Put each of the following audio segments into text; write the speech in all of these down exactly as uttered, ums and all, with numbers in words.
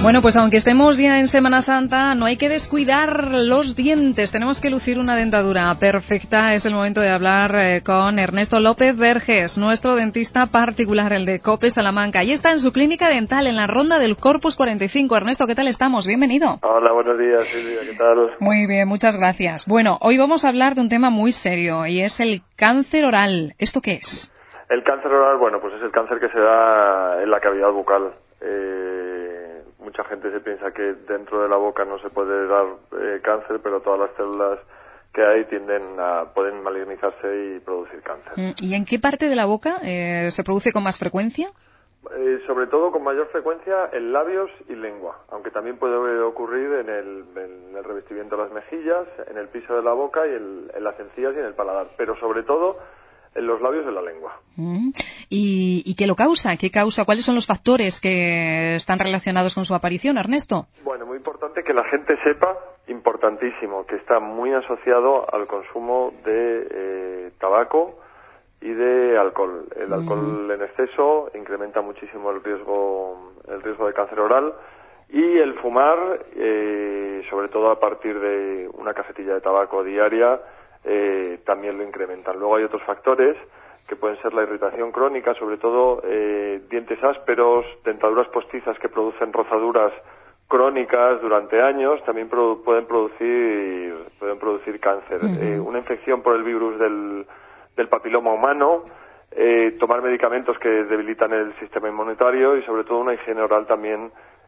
Bueno, pues aunque estemos ya en Semana Santa, no hay que descuidar los dientes. Tenemos que lucir una dentadura perfecta. Es el momento de hablar eh, con Ernesto López Verges, nuestro dentista particular, el de COPE Salamanca. Ahí está en su clínica dental, en la ronda del Corpus cuarenta y cinco. Ernesto, ¿qué tal estamos? Bienvenido. Hola, buenos días, Silvia, ¿qué tal? Muy bien, muchas gracias. Bueno, hoy vamos a hablar de un tema muy serio y es el cáncer oral. ¿Esto qué es? El cáncer oral, bueno, pues es el cáncer que se da en la cavidad bucal. Eh, mucha gente se piensa que dentro de la boca no se puede dar eh, cáncer, pero todas las células que hay tienden a pueden malignizarse y producir cáncer. ¿Y en qué parte de la boca eh, se produce con más frecuencia? Eh, sobre todo con mayor frecuencia en labios y lengua, aunque también puede ocurrir en el, en el revestimiento de las mejillas, en el piso de la boca y el, en las encías y en el paladar, pero sobre todo en los labios y en la lengua. Mm. ¿Y, ¿Y qué lo causa? ¿Qué causa? ¿Cuáles son los factores que están relacionados con su aparición, Ernesto? Bueno, muy importante que la gente sepa, importantísimo, que está muy asociado al consumo de eh, tabaco y de alcohol. El alcohol en exceso incrementa muchísimo el riesgo, el riesgo de cáncer oral, y el fumar, eh, sobre todo a partir de una cajetilla de tabaco diaria, eh, también lo incrementan. Luego hay otros factores que pueden ser la irritación crónica, sobre todo eh, dientes ásperos, dentaduras postizas que producen rozaduras crónicas durante años, también produ- pueden producir pueden producir cáncer. Uh-huh. Eh, una infección por el virus del, del papiloma humano, eh, tomar medicamentos que debilitan el sistema inmunitario y sobre todo una higiene oral también,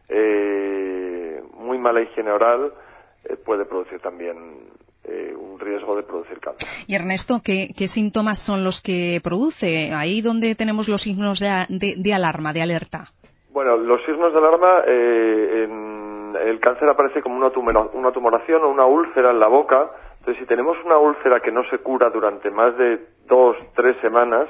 eh, muy mala higiene oral, eh, puede producir también Eh, un riesgo de producir cáncer. Y Ernesto, ¿qué, qué síntomas son los que produce? Ahí donde tenemos los signos de, de, de alarma, de alerta. Bueno, los signos de alarma, eh, en el cáncer aparece como una, tumora, una tumoración o una úlcera en la boca. Entonces, si tenemos una úlcera que no se cura durante más de dos, tres semanas,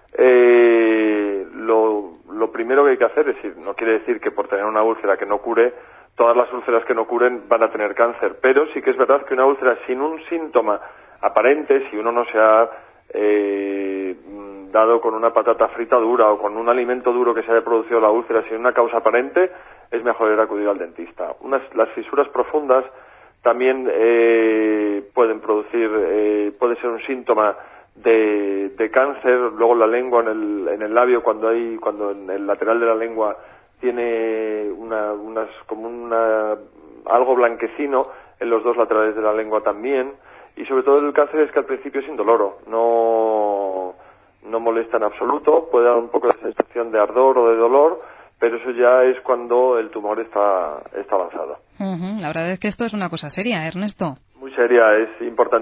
eh, lo, lo primero que hay que hacer, es decir, no quiere decir que por tener una úlcera que no cure, todas las úlceras que no curen van a tener cáncer, pero sí que es verdad que una úlcera sin un síntoma aparente, si uno no se ha eh, dado con una patata frita dura o con un alimento duro que se haya producido la úlcera sin una causa aparente, es mejor ir a acudir al dentista. Unas, las fisuras profundas también eh, pueden producir, eh, puede ser un síntoma de, de cáncer. Luego la lengua en el, en el labio, cuando hay, cuando en el lateral de la lengua tiene una, unas, como una, algo blanquecino en los dos laterales de la lengua también, y sobre todo el cáncer es que al principio es indoloro, no, no molesta en absoluto, puede dar un poco de sensación de ardor o de dolor, pero eso ya es cuando el tumor está, está avanzado. Uh-huh. La verdad es que esto es una cosa seria, Ernesto. Muy seria, es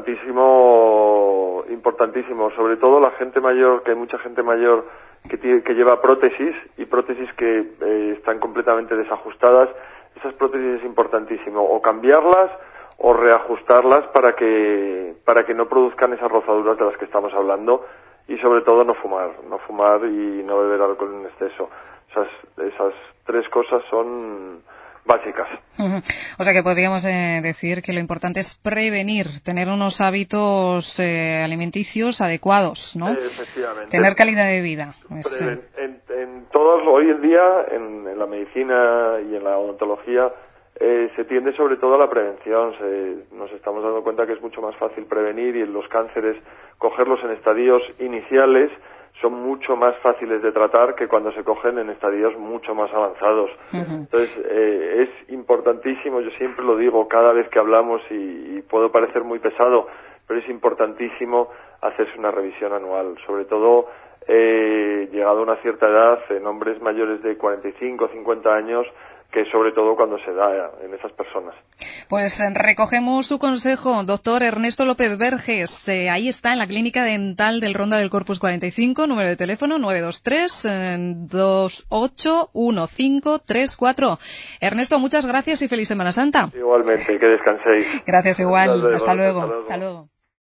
importantísimo, importantísimo, sobre todo la gente mayor, que hay mucha gente mayor que, tiene, que lleva prótesis y prótesis que eh, están completamente desajustadas. Esas prótesis es importantísimo o cambiarlas o reajustarlas para que para que no produzcan esas rozaduras de las que estamos hablando, y sobre todo no fumar, no fumar y no beber alcohol en exceso. Esas, esas tres cosas son básicas. Uh-huh. O sea que podríamos eh, decir que lo importante es prevenir, tener unos hábitos eh, alimenticios adecuados, ¿no? Eh, efectivamente. Tener calidad de vida. Pues, Preven- en, en todos, hoy en día, en, en la medicina y en la odontología, eh, se tiende sobre todo a la prevención. Se, nos estamos dando cuenta que es mucho más fácil prevenir, y en los cánceres cogerlos en estadios iniciales son mucho más fáciles de tratar que cuando se cogen en estadios mucho más avanzados. Uh-huh. Entonces, eh, es importantísimo, yo siempre lo digo cada vez que hablamos, y, y puedo parecer muy pesado, pero es importantísimo hacerse una revisión anual, sobre todo eh, llegado a una cierta edad, en hombres mayores de cuarenta y cinco o cincuenta años, que sobre todo cuando se da en esas personas. Pues recogemos su consejo, doctor Ernesto López Verges. Eh, ahí está, en la clínica dental del Ronda del Corpus cuarenta y cinco, número de teléfono nueve dos tres, dos ocho uno cinco tres cuatro. Ernesto, muchas gracias y feliz Semana Santa. Igualmente, que descanséis. Gracias igual. Hasta luego. Hasta luego. Hasta luego. Hasta luego.